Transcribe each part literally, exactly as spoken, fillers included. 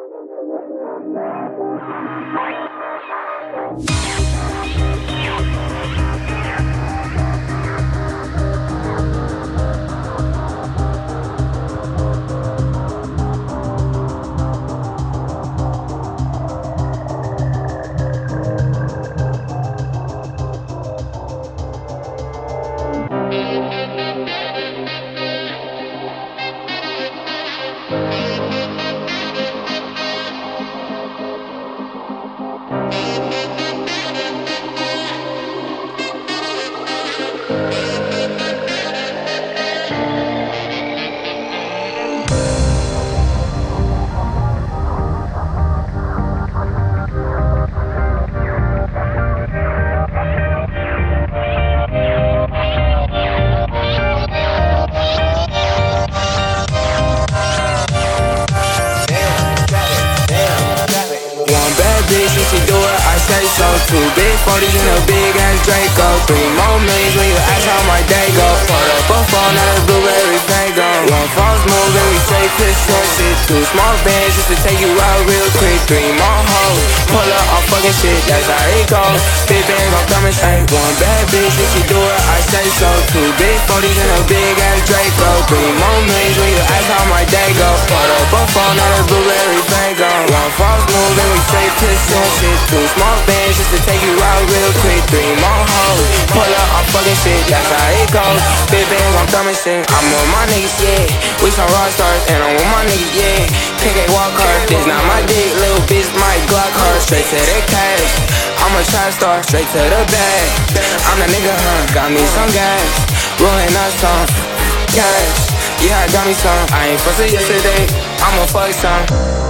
Bitch, if she do it, I say so. Two big forties and a big ass Draco. Three more millions when you ask how my day go. Put up a phone, now the blueberry fango. One false move and we straight to sunset. Two small bands just to take you out real quick. Three more hoes, pull up on fucking shit, that's how it goes. Big bands gon' come and say one bad bitch, if she do it, I say so. Two big forties and a big ass Draco. Three more millions when you ask how my day go. Put up a phone, now the blueberry fango. One false move and we straight to sunset. Two small bands just to take you out real quick. Three more hoes, pull up on fucking shit, that's how it goes. Big bands gon' come and sing. I'm with my niggas, yeah. We some rock stars and I'm with my niggas, yeah. P K walk hard, this not my dick, little bitch, my Glock hard. Straight to the cash, I'm a trap star, straight to the bag. I'm the nigga, huh, got me some gas. Rolling up some cash, yeah, I got me some. I ain't fussing yesterday, I'ma fuck some.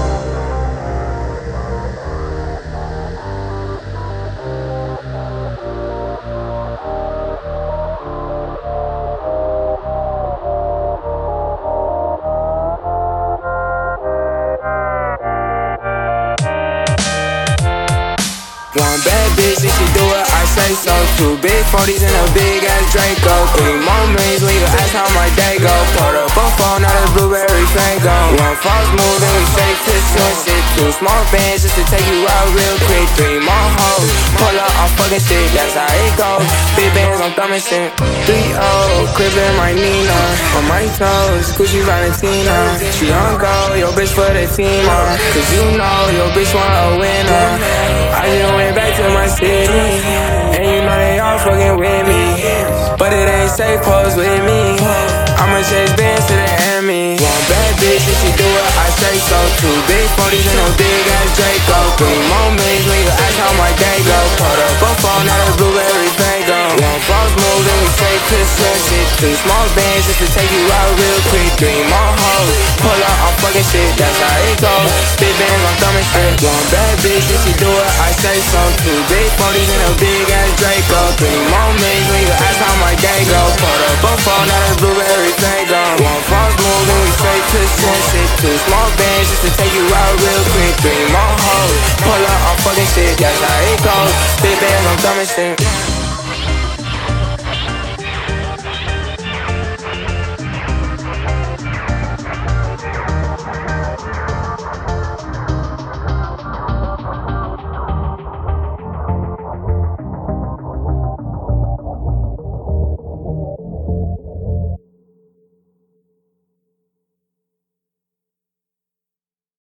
One bad bitch, if she do it, I say so. Two big forties and a big ass Draco. Three more millions when you ask how my day go. Put up a phone, now the blueberry fango. One false move and we straight to sunset. Two small bands just to take you out real quick. Three more hoes, pull up on fucking shit, that's how it goes. Big bands on thumb and shit. Three oh, crib in my Nina. On my toes, Gucci Valentina. She on go, your bitch for the team, uh. Cause you know your bitch want a winner. I just went back to my city, and you know they all fucking with me, but it ain't safe, pose with me. I'ma chase bands to the enemy. One bad bitch, if she do it, I say so. Two big forties and a big ass Draco. Three more millions when you ask how my day go. Put up a phone, now the blueberry fango. One false move and we straight to sunset. Two small bands just to take you out real quick. Three more hoes, pull up on fucking shit, that's how it goes. Big bands on thumb and shit. One bad bitch, if she do it, I say so. Two big forties and a big ass Draco. Three more millions when you ask how my day go. Put up a phone, now the blueberry fango. One false move and we straight to sunset. Two small bands just to take you out real quick. Three more hoes, pull up on fucking shit, that's how it goes. Big bands on thumb and shit.